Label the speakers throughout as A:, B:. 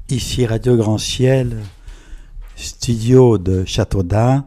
A: Ici Radio Grand Ciel, studio de Châteaudun,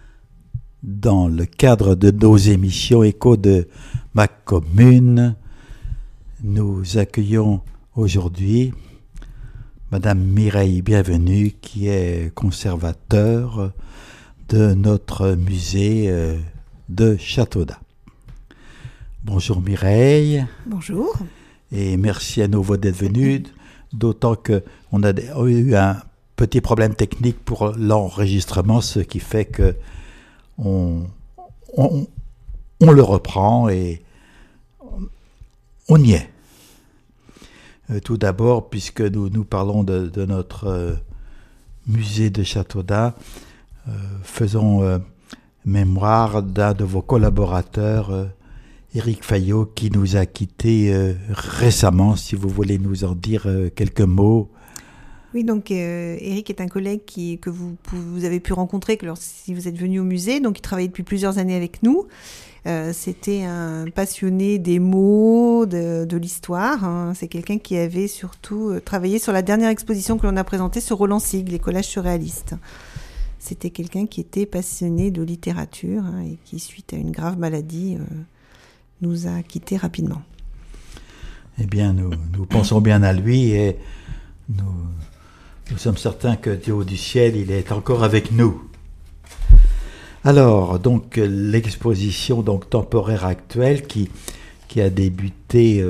A: dans le cadre de nos émissions Écho de ma commune. Nous accueillons aujourd'hui Madame Mireille Bienvenue, qui est conservateur de notre musée de Châteaudun. Bonjour Mireille.
B: Bonjour.
A: Et merci à nouveau d'être venue, d'autant qu'on a eu un petit problème technique pour l'enregistrement, ce qui fait que on le reprend et on y est. Tout d'abord, puisque nous parlons de notre musée de Châteaudun, faisons mémoire d'un de vos collaborateurs, Éric Fayot, qui nous a quittés récemment. Si vous voulez nous en dire quelques mots.
B: Oui, donc Éric est un collègue que vous avez pu rencontrer si vous êtes venu au musée. Donc il travaillait depuis plusieurs années avec nous. C'était un passionné des mots, de l'histoire. Hein. C'est quelqu'un qui avait surtout travaillé sur la dernière exposition que l'on a présentée sur Roland Sigue, les collages surréalistes. C'était quelqu'un qui était passionné de littérature et qui, suite à une grave maladie, nous a quittés rapidement.
A: Eh bien, nous pensons bien à lui et nous sommes certains que du haut du ciel, il est encore avec nous. Alors, donc, l'exposition temporaire actuelle qui a débuté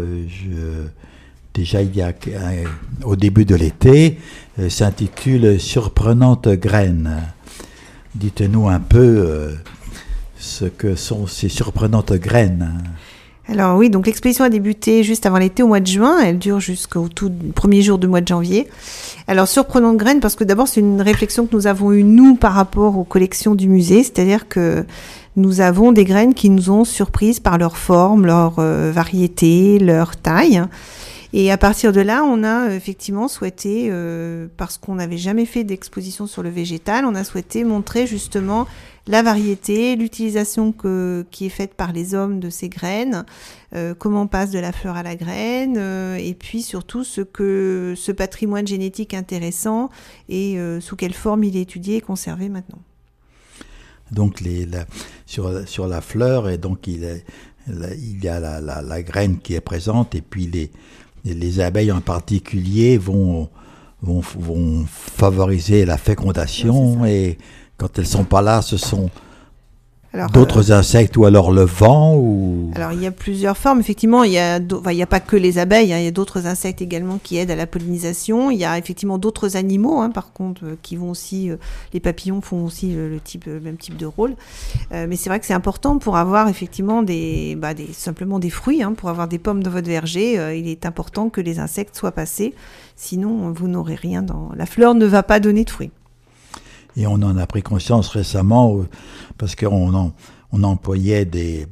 A: déjà au début de l'été, s'intitule « Surprenantes graines ». Dites-nous un peu ce que sont ces surprenantes graines.
B: Alors oui, donc l'exposition a débuté juste avant l'été, au mois de juin. Elle dure jusqu'au tout premier jour du mois de janvier. Alors, surprenantes graines, parce que d'abord, c'est une réflexion que nous avons eue, nous, par rapport aux collections du musée. C'est-à-dire que nous avons des graines qui nous ont surprises par leur forme, leur variété, leur taille. Et à partir de là, on a effectivement souhaité, parce qu'on n'avait jamais fait d'exposition sur le végétal, on a souhaité montrer justement la variété, l'utilisation qui est faite par les hommes de ces graines, comment on passe de la fleur à la graine, et puis surtout ce patrimoine génétique intéressant et sous quelle forme il est étudié et conservé maintenant.
A: Donc sur la fleur, et donc il y a la graine qui est présente, et puis les abeilles en particulier vont favoriser la fécondation,
B: oui,
A: et quand elles sont pas là, ce sont d'autres insectes, ou alors le vent ou...
B: Alors il y a plusieurs formes, effectivement, il y a pas que les abeilles, il y a d'autres insectes également qui aident à la pollinisation, il y a effectivement d'autres animaux, par contre, qui vont aussi, les papillons font aussi le même type de rôle, mais c'est vrai que c'est important pour avoir effectivement simplement des fruits, pour avoir des pommes dans votre verger, il est important que les insectes soient passés, sinon vous n'aurez rien la fleur ne va pas donner de fruits.
A: Et on en a pris conscience récemment, parce qu'on employait des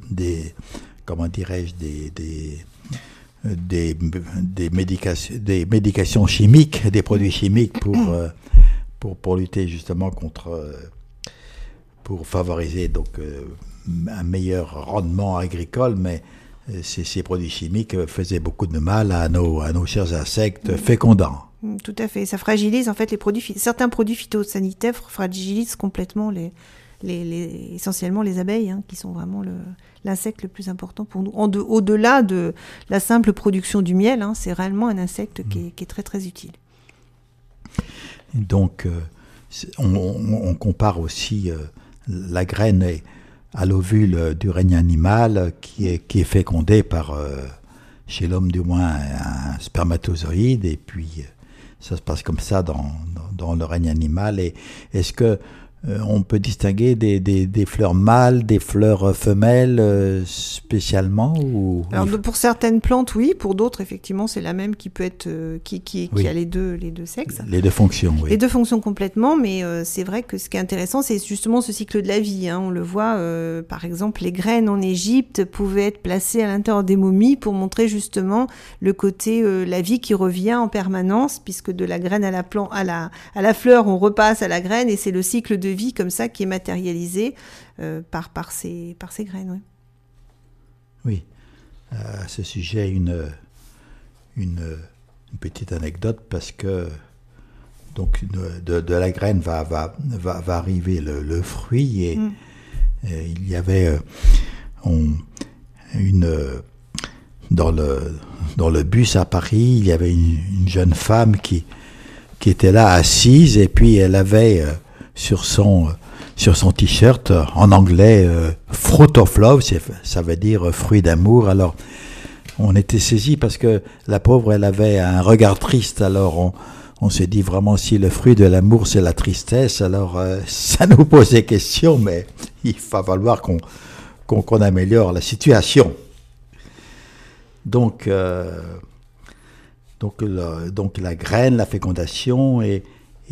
A: médications chimiques, des produits chimiques pour lutter justement pour favoriser un meilleur rendement agricole, mais ces produits chimiques faisaient beaucoup de mal à nos chers insectes fécondants.
B: Tout à fait. Ça fragilise, en fait, certains produits phytosanitaires fragilisent complètement essentiellement les abeilles, qui sont vraiment l'insecte le plus important pour nous. Au-delà de la simple production du miel, c'est réellement un insecte qui est très, très utile.
A: Donc, on compare aussi la graine à l'ovule du règne animal qui est fécondé par, chez l'homme du moins, un spermatozoïde, et puis ça se passe comme ça dans le règne animal. Et est-ce que on peut distinguer des fleurs mâles, des fleurs femelles spécialement ou...
B: Alors pour certaines plantes, oui. Pour d'autres, effectivement, c'est la même qui peut être qui a les deux sexes.
A: Les deux fonctions, oui.
B: Les deux fonctions complètement, mais c'est vrai que ce qui est intéressant, c'est justement ce cycle de la vie. On le voit, par exemple, les graines en Égypte pouvaient être placées à l'intérieur des momies pour montrer justement le côté la vie qui revient en permanence, puisque de la graine à la fleur, on repasse à la graine, et c'est le cycle de vie comme ça qui est matérialisé par ces graines.
A: Oui. À ce sujet, une petite anecdote, parce que donc de la graine va arriver le fruit et il y avait dans le bus à Paris, il y avait une jeune femme qui était là assise et puis elle avait sur son t-shirt en anglais Fruit of Love, ça veut dire fruit d'amour. Alors on était saisis parce que la pauvre elle avait un regard triste, alors on s'est dit vraiment si le fruit de l'amour c'est la tristesse, alors ça nous posait question, mais il va falloir qu'on améliore la situation. Donc la graine, la fécondation et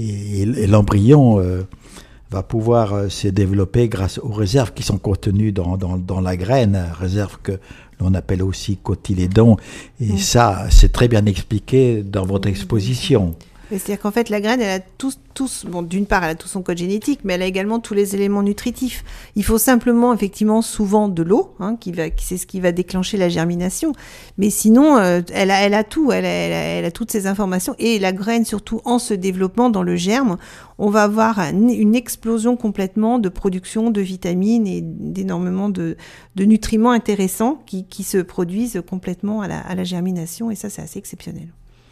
A: l'embryon va pouvoir se développer grâce aux réserves qui sont contenues dans la graine, réserves que l'on appelle aussi cotylédons. Et ça, c'est très bien expliqué dans votre exposition.
B: C'est-à-dire qu'en fait, la graine, elle a bon, d'une part, elle a tout son code génétique, mais elle a également tous les éléments nutritifs. Il faut simplement, effectivement, souvent de l'eau, c'est ce qui va déclencher la germination. Mais sinon, elle a tout, elle a toutes ces informations. Et la graine, surtout en se développant dans le germe, on va avoir une explosion complètement de production de vitamines et d'énormément de nutriments intéressants qui se produisent complètement à la germination. Et ça, c'est assez exceptionnel.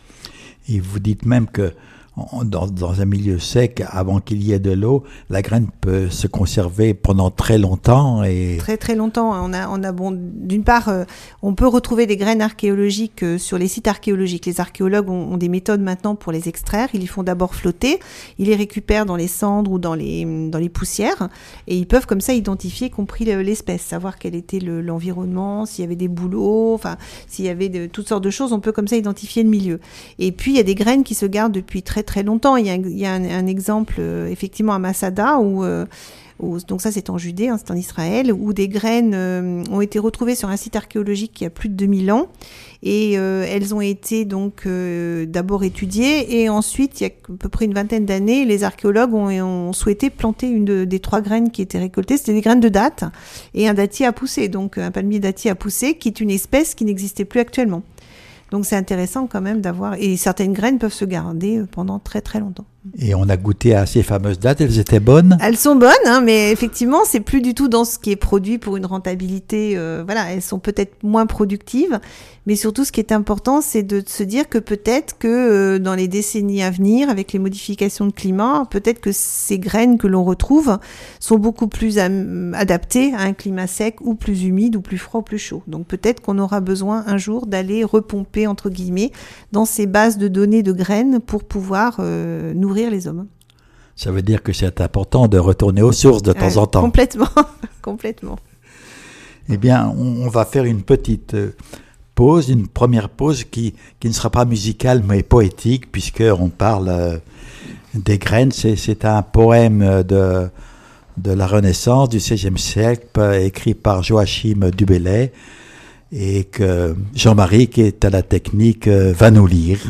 A: Et vous dites même que dans un milieu sec, avant qu'il y ait de l'eau, la graine peut se conserver pendant très longtemps.
B: Très très longtemps. On a d'une part, on peut retrouver des graines archéologiques sur les sites archéologiques. Les archéologues ont des méthodes maintenant pour les extraire. Ils les font d'abord flotter, ils les récupèrent dans les cendres ou dans les poussières, et ils peuvent comme ça identifier, compris l'espèce, savoir quel était l'environnement, s'il y avait des bouleaux, enfin s'il y avait toutes sortes de choses. On peut comme ça identifier le milieu. Et puis il y a des graines qui se gardent depuis très très longtemps. Il y a un exemple effectivement à Masada où donc ça c'est en Judée, c'est en Israël, où des graines ont été retrouvées sur un site archéologique qui a plus de 2000 ans et elles ont été donc d'abord étudiées et ensuite il y a à peu près une vingtaine d'années les archéologues ont souhaité planter une des 3 graines qui étaient récoltées. C'était des graines de datte et un dattier à pousser, donc un palmier dattier à pousser qui est une espèce qui n'existait plus actuellement. Donc c'est intéressant quand même d'avoir... Et certaines graines peuvent se garder pendant très très longtemps.
A: Et on a goûté à ces fameuses dattes, elles étaient bonnes ?
B: Elles sont bonnes, mais effectivement, c'est plus du tout dans ce qui est produit pour une rentabilité. Voilà, elles sont peut-être moins productives, mais surtout ce qui est important, c'est de se dire que peut-être que dans les décennies à venir, avec les modifications de climat, peut-être que ces graines que l'on retrouve sont beaucoup plus adaptées à un climat sec ou plus humide ou plus froid ou plus chaud. Donc peut-être qu'on aura besoin un jour d'aller repomper, entre guillemets, dans ces bases de données de graines pour pouvoir nourrir les hommes.
A: Ça veut dire que c'est important de retourner aux sources de temps en temps.
B: Complètement, complètement.
A: Eh bien, on va faire une petite pause, une première pause qui ne sera pas musicale mais poétique, puisqu'on parle des graines. C'est un poème de la Renaissance du XVIe siècle, écrit par Joachim du Bellay, et que Jean-Marie, qui est à la technique, va nous lire.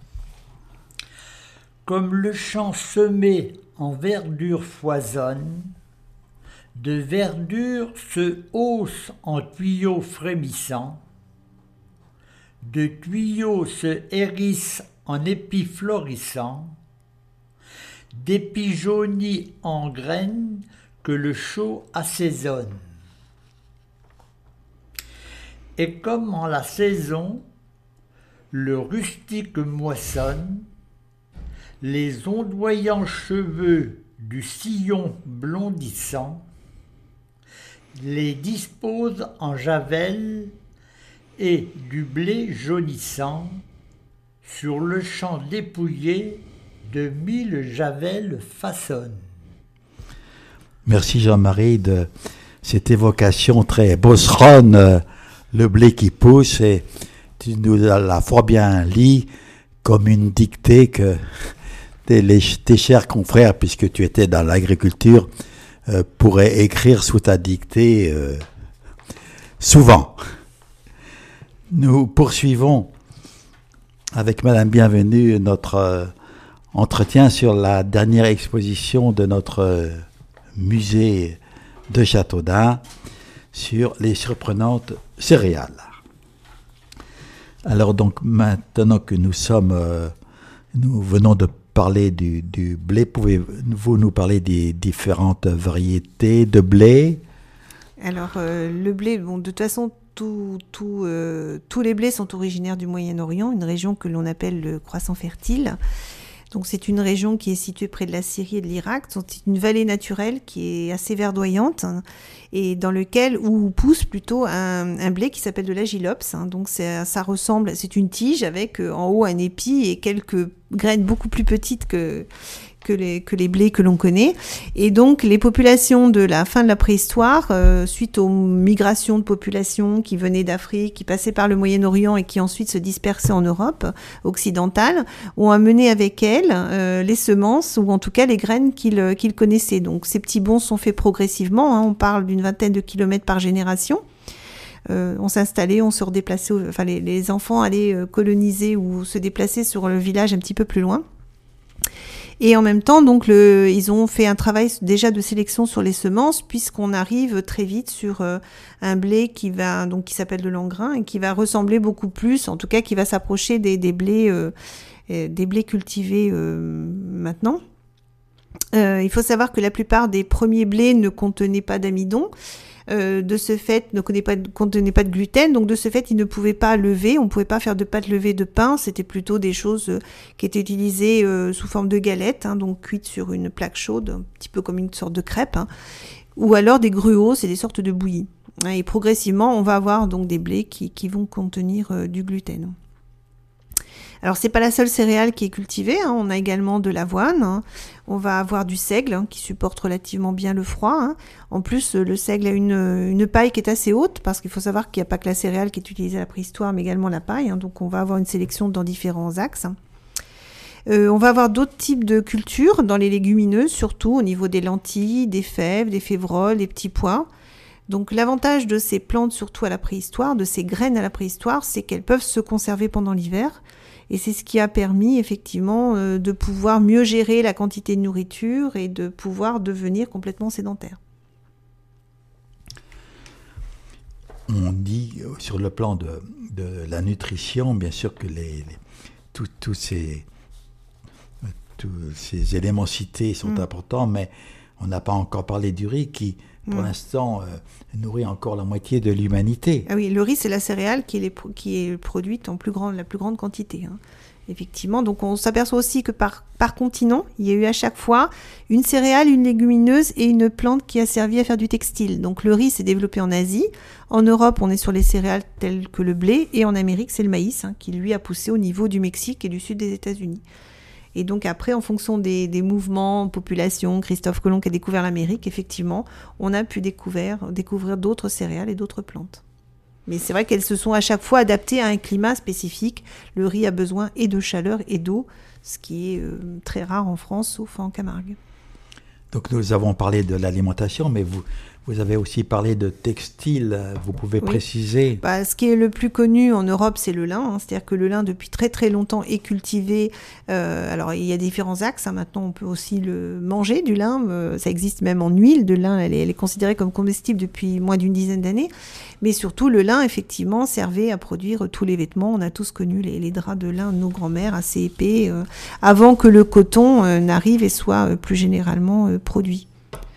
C: Comme le champ semé en verdure foisonne, de verdure se hausse en tuyaux frémissants, de tuyaux se hérissent en épis florissants, d'épis jaunis en graines que le chaud assaisonne. Et comme en la saison, le rustique moissonne, les ondoyants cheveux du sillon blondissant, les dispose en javel et du blé jaunissant, sur le champ dépouillé de 1000 javels façonne.
A: Merci Jean-Marie de cette évocation très bosseronne, le blé qui pousse, et tu nous l'as fort bien lit comme une dictée que tes chers confrères, puisque tu étais dans l'agriculture, pourraient écrire sous ta dictée souvent. Nous poursuivons avec Madame Bienvenue notre entretien sur la dernière exposition de notre musée de Châteaudun sur les surprenantes céréales. Alors donc maintenant que nous venons de parler du blé. Pouvez-vous nous parler des différentes variétés de blé?
B: Alors, le blé, bon, de toute façon, tous les blés sont originaires du Moyen-Orient, une région que l'on appelle le croissant fertile. Donc, c'est une région qui est située près de la Syrie et de l'Irak. C'est une vallée naturelle qui est assez verdoyante, hein, et où pousse plutôt un blé qui s'appelle de l'agilops. Hein. Donc, ça ressemble, c'est une tige avec en haut un épi et quelques graines beaucoup plus petites que les blés que l'on connaît. Et donc, les populations de la fin de la préhistoire, suite aux migrations de populations qui venaient d'Afrique, qui passaient par le Moyen-Orient et qui ensuite se dispersaient en Europe occidentale, ont amené avec elles les semences, ou en tout cas les graines qu'ils connaissaient. Donc, ces petits bonds sont faits progressivement. Hein, on parle d'une vingtaine de kilomètres par génération. On s'installait, on se redéplaçait, les enfants allaient coloniser ou se déplacer sur le village un petit peu plus loin. Et en même temps, donc, ils ont fait un travail déjà de sélection sur les semences, puisqu'on arrive très vite sur un blé qui s'appelle le langrin et qui va ressembler beaucoup plus, en tout cas, qui va s'approcher des blés cultivés maintenant. Il faut savoir que la plupart des premiers blés ne contenaient pas d'amidon. De ce fait, ne contenait pas de gluten, donc de ce fait, ils ne pouvaient pas lever, on ne pouvait pas faire de pâte levée de pain, c'était plutôt des choses qui étaient utilisées sous forme de galettes, hein, donc cuites sur une plaque chaude, un petit peu comme une sorte de crêpe, hein, ou alors des gruaux, c'est des sortes de bouillies. Et progressivement, on va avoir donc des blés qui vont contenir du gluten. Alors, c'est pas la seule céréale qui est cultivée, hein. On a également de l'avoine, hein. On va avoir du seigle, hein, qui supporte relativement bien le froid, hein. En plus, le seigle a une paille qui est assez haute, parce qu'il faut savoir qu'il n'y a pas que la céréale qui est utilisée à la préhistoire, mais également la paille, hein. Donc, on va avoir une sélection dans différents axes. On va avoir d'autres types de cultures dans les légumineuses, surtout au niveau des lentilles, des fèves, des févroles, des petits pois. Donc l'avantage de ces plantes, surtout à la préhistoire, de ces graines à la préhistoire, c'est qu'elles peuvent se conserver pendant l'hiver. Et c'est ce qui a permis effectivement de pouvoir mieux gérer la quantité de nourriture et de pouvoir devenir complètement sédentaire.
A: On dit sur le plan de la nutrition, bien sûr que tous ces éléments cités sont importants, mais on n'a pas encore parlé du riz qui, pour l'instant, nourrit encore la moitié de l'humanité.
B: Ah oui, le riz, c'est la céréale qui est produite en la plus grande quantité. Hein. Effectivement, donc on s'aperçoit aussi que par continent, il y a eu à chaque fois une céréale, une légumineuse et une plante qui a servi à faire du textile. Donc le riz s'est développé en Asie. En Europe, on est sur les céréales telles que le blé. Et en Amérique, c'est le maïs, hein, qui lui a poussé au niveau du Mexique et du sud des États-Unis. Et donc après, en fonction des mouvements, population, Christophe Colomb qui a découvert l'Amérique, effectivement, on a pu découvrir d'autres céréales et d'autres plantes. Mais c'est vrai qu'elles se sont à chaque fois adaptées à un climat spécifique. Le riz a besoin et de chaleur et d'eau, ce qui est très rare en France, sauf en Camargue.
A: Donc nous avons parlé de l'alimentation, mais vous avez aussi parlé de textile, vous pouvez préciser?
B: Ce qui est le plus connu en Europe, c'est le lin, hein. C'est-à-dire que le lin, depuis très très longtemps, est cultivé. Alors, il y a différents axes, hein. Maintenant, on peut aussi le manger, du lin. Ça existe même en huile de lin. Elle est considérée comme comestible depuis moins d'une dizaine d'années. Mais surtout, le lin, effectivement, servait à produire tous les vêtements. On a tous connu les draps de lin de nos grands-mères, assez épais, avant que le coton n'arrive et soit plus généralement produit.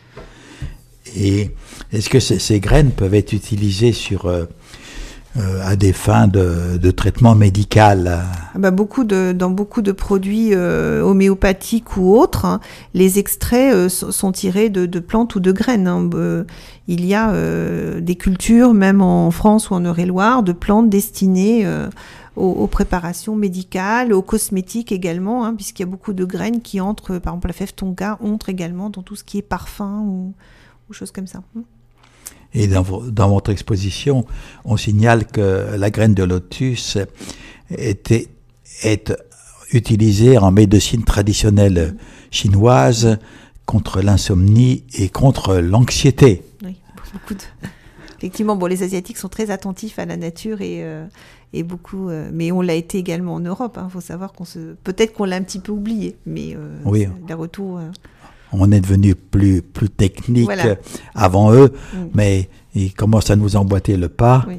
A: Et est-ce que ces graines peuvent être utilisées à des fins de traitement médical?
B: Dans beaucoup de produits homéopathiques ou autres, hein, les extraits sont tirés de plantes ou de graines. Hein. Il y a des cultures, même en France ou en Eure-et-Loire, de plantes destinées aux préparations médicales, aux cosmétiques également, hein, puisqu'il y a beaucoup de graines qui entrent, par exemple la fève tonka entre également dans tout ce qui est parfum ou choses comme ça.
A: Et dans votre exposition, on signale que la graine de lotus est utilisée en médecine traditionnelle chinoise contre l'insomnie et contre l'anxiété.
B: Oui, effectivement, les Asiatiques sont très attentifs à la nature et beaucoup, mais on l'a été également en Europe. Il faut savoir peut-être qu'on l'a un petit peu oublié, mais
A: oui.
B: Les retours.
A: On est devenu plus technique avant eux, mais ils commencent à nous emboîter le pas.
B: Oui.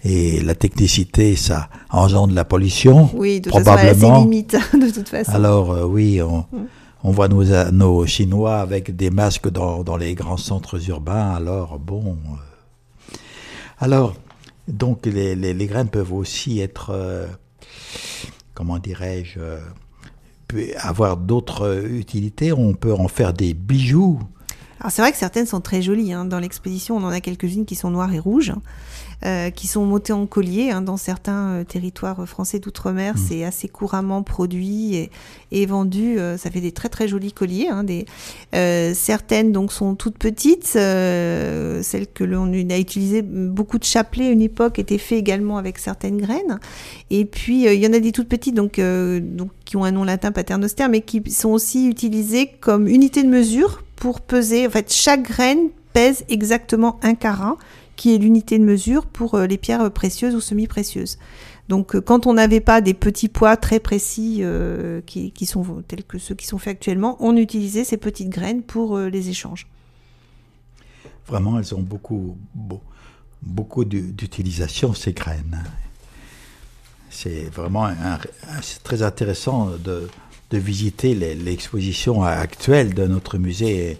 A: Et la technicité, ça engendre la pollution,
B: Oui, de toute façon,
A: probablement.
B: elle a ses limites, de toute façon.
A: Alors oui, on voit nos Chinois avec des masques dans les grands centres urbains. Alors bon, alors donc les graines peuvent aussi être, comment dirais-je, peut avoir d'autres utilités. On peut en faire des bijoux.
B: Alors c'est vrai que certaines sont très jolies. Dans l'expédition, on en a quelques-unes qui sont noires et rouges, qui sont montées en collier. Dans certains territoires français d'outre-mer, c'est assez couramment produit et vendu. Ça fait des très très jolis colliers. Certaines donc sont toutes petites. Celles que l'on a utilisées, beaucoup de chapelets à une époque étaient faits également avec certaines graines. Et puis il y en a des toutes petites donc qui ont un nom latin paternoster, mais qui sont aussi utilisées comme unité de mesure pour peser. En fait, chaque graine pèse exactement 1 carat, qui est l'unité de mesure pour les pierres précieuses ou semi-précieuses. Donc, quand on n'avait pas des petits poids très précis qui sont tels que ceux qui sont faits actuellement, on utilisait ces petites graines pour les échanges.
A: Vraiment, elles ont beaucoup d'utilisation, ces graines. C'est vraiment c'est très intéressant de visiter l'exposition actuelle de notre musée.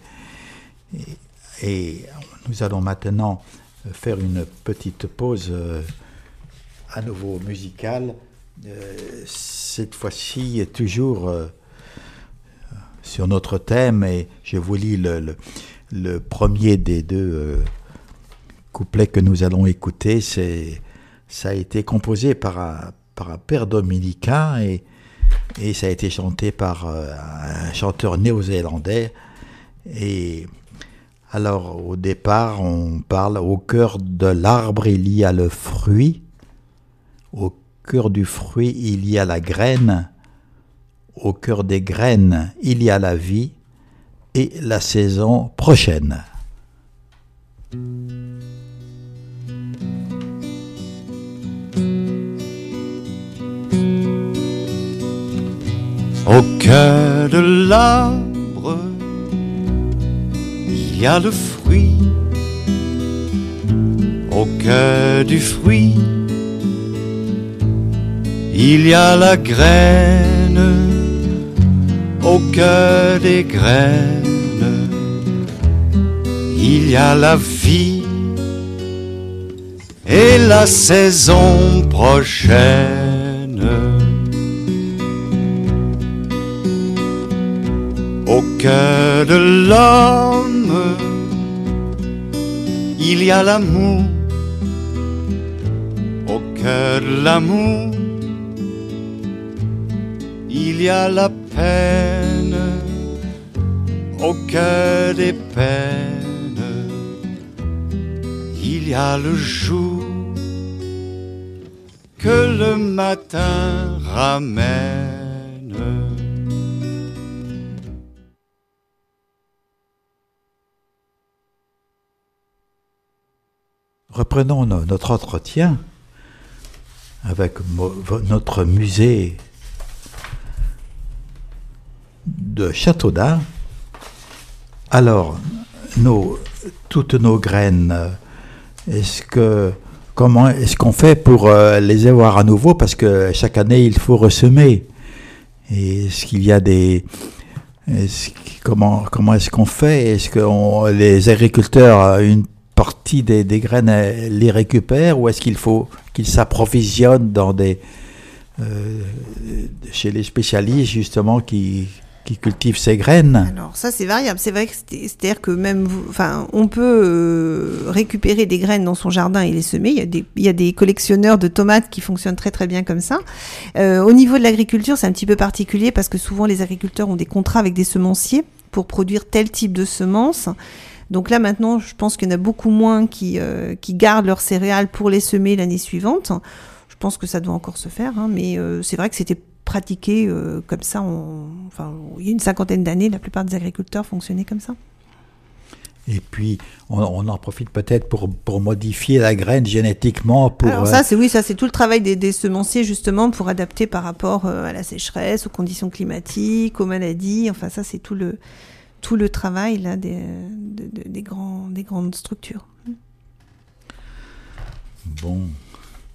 A: Et nous allons maintenant faire une petite pause à nouveau musicale. Cette fois-ci, toujours sur notre thème, et je vous lis le premier des deux couplets que nous allons écouter. Ça a été composé par un père dominicain et ça a été chanté par un chanteur néo-zélandais. Et alors, au départ, on parle au cœur de l'arbre, il y a le fruit. Au cœur du fruit, il y a la graine. Au cœur des graines, il y a la vie et la saison prochaine.
D: Au cœur de l'arbre, il y a le fruit. Au cœur du fruit, il y a la graine. Au cœur des graines, il y a la vie et la saison prochaine. Au cœur de l'homme, il y a l'amour. Au cœur de l'amour, il y a la peine. Au cœur des peines, il y a le jour que le matin ramène.
A: Reprenons notre entretien avec notre musée de Châteaudun. Alors, toutes nos graines, comment est-ce qu'on fait pour les avoir à nouveau? Parce que chaque année, il faut ressemer. Et est-ce qu'il y a comment est-ce qu'on fait? Est-ce que les agriculteurs, une partie des graines, les récupèrent, ou est-ce qu'il faut qu'ils s'approvisionnent chez les spécialistes justement qui cultivent ces graines?
B: Alors ça c'est variable, c'est vrai que c'est-à-dire que même on peut récupérer des graines dans son jardin et les semer. Il y a des collectionneurs de tomates qui fonctionnent très très bien comme ça. Au niveau de l'agriculture, c'est un petit peu particulier parce que souvent les agriculteurs ont des contrats avec des semenciers pour produire tel type de semences. Donc là maintenant, je pense qu'il y en a beaucoup moins qui gardent leurs céréales pour les semer l'année suivante. Je pense que ça doit encore se faire, mais c'est vrai que c'était pratiqué comme ça. Il y a une 50aine d'années, la plupart des agriculteurs fonctionnaient comme ça.
A: Et puis, on en profite peut-être pour modifier la graine génétiquement.
B: Alors ça, c'est tout le travail des semenciers justement pour adapter par rapport à la sécheresse, aux conditions climatiques, aux maladies. Enfin, ça, c'est tout le travail là des grandes structures.
A: Bon,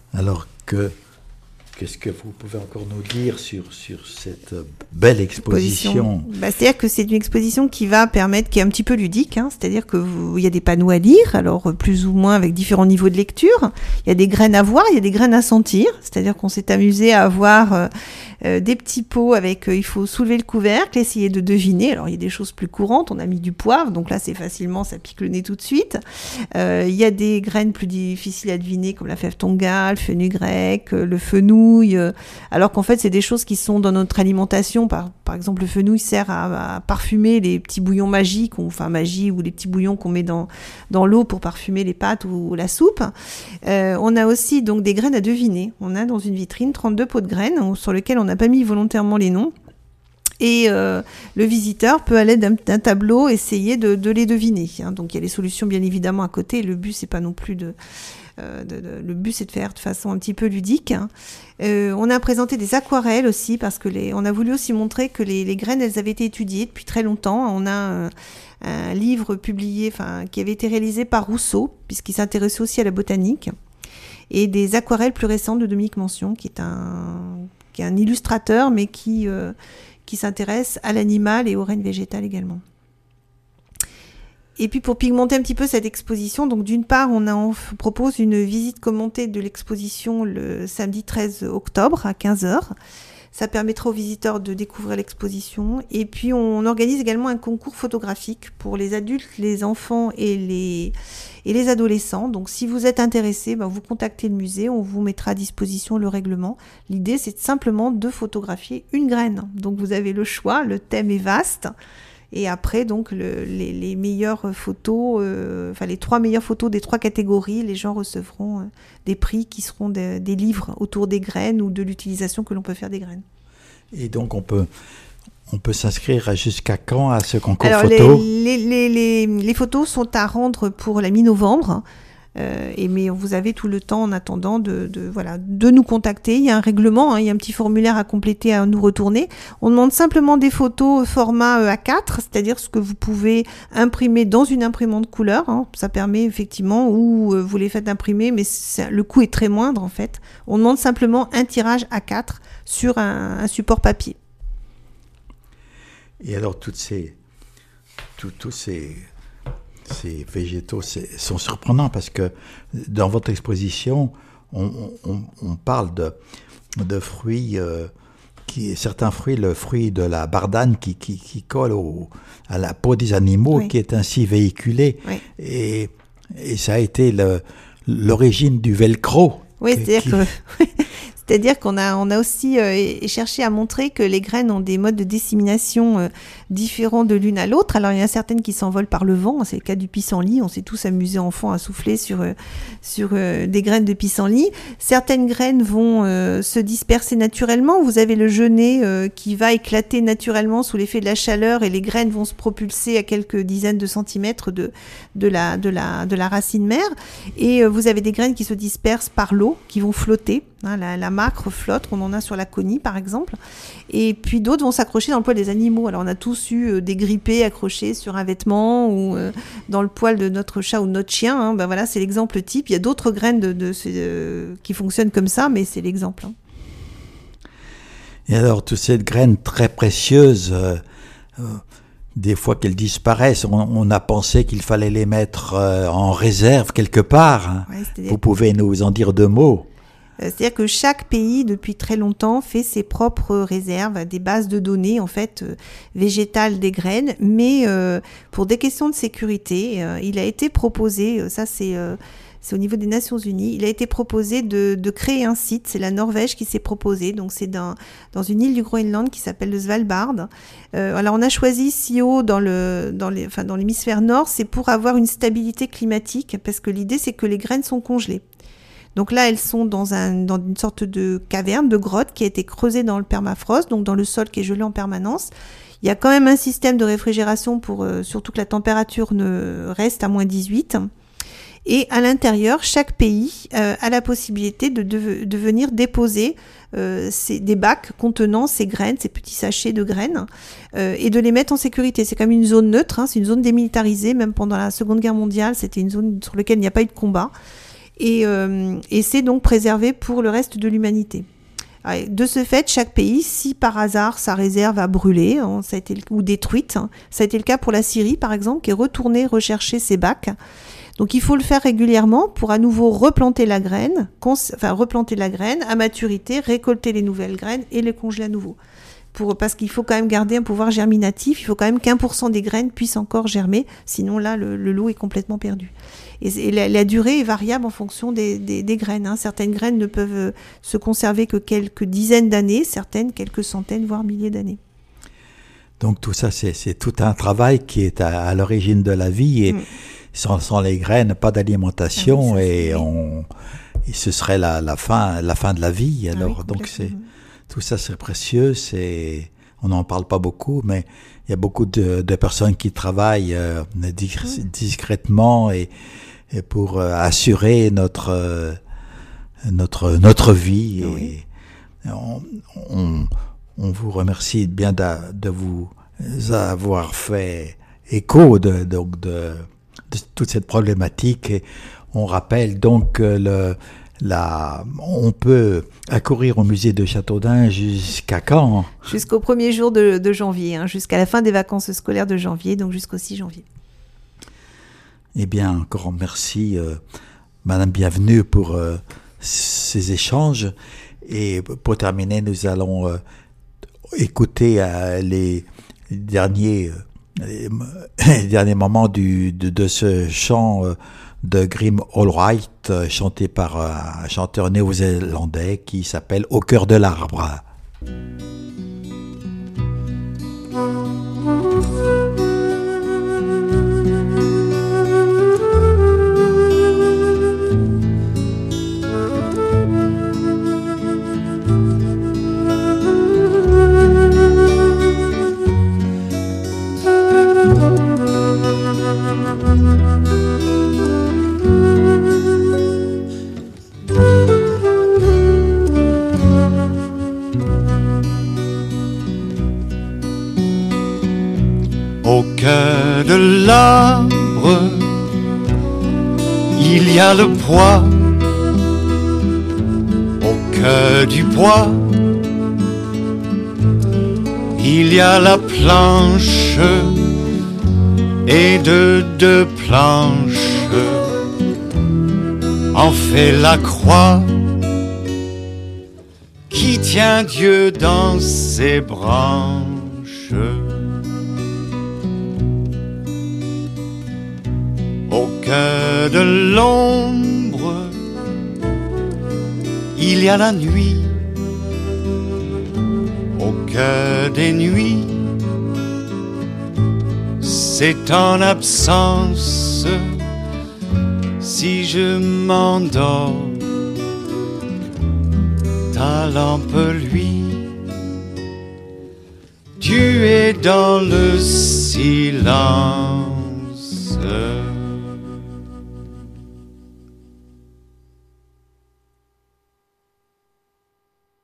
A: Alors qu'est-ce que vous pouvez encore nous dire sur cette belle exposition?
B: C'est-à-dire que c'est une exposition qui va permettre, qui est un petit peu ludique, c'est-à-dire il y a des panneaux à lire, alors plus ou moins avec différents niveaux de lecture. Il y a des graines à voir, il y a des graines à sentir, c'est-à-dire qu'on s'est amusé à avoir des petits pots avec, il faut soulever le couvercle, essayer de deviner. Alors il y a des choses plus courantes, on a mis du poivre, donc là c'est facilement, ça pique le nez tout de suite. Il y a des graines plus difficiles à deviner comme la fève tonga, le fenugrec, le fenouil, alors qu'en fait c'est des choses qui sont dans notre alimentation. Par exemple, le fenouil sert à parfumer les petits bouillons magiques, ou les petits bouillons qu'on met dans l'eau pour parfumer les pâtes ou la soupe. On a aussi donc des graines à deviner. On a dans une vitrine 32 pots de graines sur lesquels on n'a pas mis volontairement les noms. Et le visiteur peut, à l'aide d'un tableau, essayer de les deviner. Donc il y a les solutions bien évidemment à côté. Le but c'est pas non plus le but c'est de faire de façon un petit peu ludique. On a présenté des aquarelles aussi parce que on a voulu aussi montrer que les graines elles avaient été étudiées depuis très longtemps. On a un livre publié, qui avait été réalisé par Rousseau puisqu'il s'intéressait aussi à la botanique, et des aquarelles plus récentes de Dominique Mention qui est un illustrateur mais qui s'intéresse à l'animal et au règne végétal également. Et puis pour pigmenter un petit peu cette exposition, donc d'une part on propose une visite commentée de l'exposition le samedi 13 octobre à 15h. Ça permettra aux visiteurs de découvrir l'exposition. Et puis on organise également un concours photographique pour les adultes, les enfants et les adolescents. Donc si vous êtes intéressé, vous contactez le musée, on vous mettra à disposition le règlement. L'idée c'est simplement de photographier une graine. Donc vous avez le choix, le thème est vaste. Et après, donc, les meilleures photos, les 3 meilleures photos des 3 catégories, les gens recevront des prix qui seront des livres autour des graines ou de l'utilisation que l'on peut faire des graines.
A: Et donc, on peut s'inscrire jusqu'à quand à ce concours
B: Alors,
A: photo?
B: les photos sont à rendre pour la mi-novembre. Mais vous avez tout le temps en attendant de nous contacter. Il y a un règlement, il y a un petit formulaire à compléter, à nous retourner. On demande simplement des photos format A4, c'est-à-dire ce que vous pouvez imprimer dans une imprimante couleur. Ça permet effectivement, ou vous les faites imprimer, mais le coût est très moindre en fait. On demande simplement un tirage A4 sur un support papier.
A: Et alors tous ces végétaux sont surprenants parce que dans votre exposition, on parle de fruits, certains fruits, le fruit de la bardane qui colle à la peau des animaux, oui, qui est ainsi véhiculé. Oui. Et ça a été l'origine du velcro.
B: Oui, c'est-à-dire qu'on a aussi cherché à montrer que les graines ont des modes de dissémination différents de l'une à l'autre. Alors, il y en a certaines qui s'envolent par le vent. C'est le cas du pissenlit. On s'est tous amusés enfants à souffler sur des graines de pissenlit. Certaines graines vont se disperser naturellement. Vous avez le genêt qui va éclater naturellement sous l'effet de la chaleur et les graines vont se propulser à quelques dizaines de centimètres de la racine mère. Et vous avez des graines qui se dispersent par l'eau, qui vont flotter. La macre flotte, on en a sur la conie par exemple, et puis d'autres vont s'accrocher dans le poil des animaux. Alors on a tous eu des grippés accrochés sur un vêtement ou dans le poil de notre chat ou de notre chien, c'est l'exemple type. Il y a d'autres graines qui fonctionnent comme ça, mais c'est l'exemple.
A: Et alors toutes ces graines très précieuses, des fois qu'elles disparaissent, on a pensé qu'il fallait les mettre en réserve quelque part. Ouais, vous pouvez nous en dire 2 mots?
B: C'est-à-dire que chaque pays, depuis très longtemps, fait ses propres réserves, des bases de données, en fait, végétales des graines. Mais pour des questions de sécurité, il a été proposé, ça c'est au niveau des Nations Unies, il a été proposé de créer un site. C'est la Norvège qui s'est proposé. Donc c'est dans une île du Groenland qui s'appelle le Svalbard. Alors on a choisi si haut dans l'hémisphère nord, c'est pour avoir une stabilité climatique, parce que l'idée c'est que les graines sont congelées. Donc là, elles sont dans une sorte de caverne, de grotte qui a été creusée dans le permafrost, donc dans le sol qui est gelé en permanence. Il y a quand même un système de réfrigération pour surtout que la température ne reste à moins 18. Et à l'intérieur, chaque pays a la possibilité de venir déposer des bacs contenant ces graines, ces petits sachets de graines, et de les mettre en sécurité. C'est comme une zone neutre, c'est une zone démilitarisée. Même pendant la Seconde Guerre mondiale, c'était une zone sur laquelle il n'y a pas eu de combat. et c'est donc préservé pour le reste de l'humanité. De ce fait, chaque pays, si par hasard sa réserve a brûlé ou détruite, ça a été le cas pour la Syrie par exemple, qui est retournée rechercher ses bacs. Donc il faut le faire régulièrement pour à nouveau replanter la graine à maturité, récolter les nouvelles graines et les congeler à nouveau. Parce qu'il faut quand même garder un pouvoir germinatif, il faut quand même qu'1% des graines puissent encore germer, sinon là le lot est complètement perdu. Et la durée est variable en fonction des graines. Hein. Certaines graines ne peuvent se conserver que quelques dizaines d'années, certaines quelques centaines, voire milliers d'années.
A: Donc tout ça, c'est tout un travail qui est à l'origine de la vie. Et sans les graines, pas d'alimentation, et ce serait la fin de la vie. Alors, donc tout ça, c'est précieux. On n'en parle pas beaucoup, mais il y a beaucoup de personnes qui travaillent discrètement et pour assurer notre vie. Oui. Et on vous remercie bien de vous avoir fait écho de toute cette problématique. Et on rappelle donc que on peut accourir au musée de Châteaudun jusqu'à quand ?
B: Jusqu'au 1er jour de janvier, jusqu'à la fin des vacances scolaires de janvier, donc jusqu'au 6 janvier.
A: Eh bien, encore merci, Madame Bienvenue, pour ces échanges. Et pour terminer, nous allons écouter les derniers moments de ce chant de Grim Allwright, chanté par un chanteur néo-zélandais qui s'appelle Au cœur de l'arbre.
D: Au cœur de l'arbre, il y a le poids. Au cœur du poids, il y a la planche, et de deux planches en fait la croix qui tient Dieu dans ses branches. Au cœur de l'ombre, il y a la nuit. Au cœur des nuits, c'est en absence. Si je m'endors, ta lampe lui, tu es dans le silence.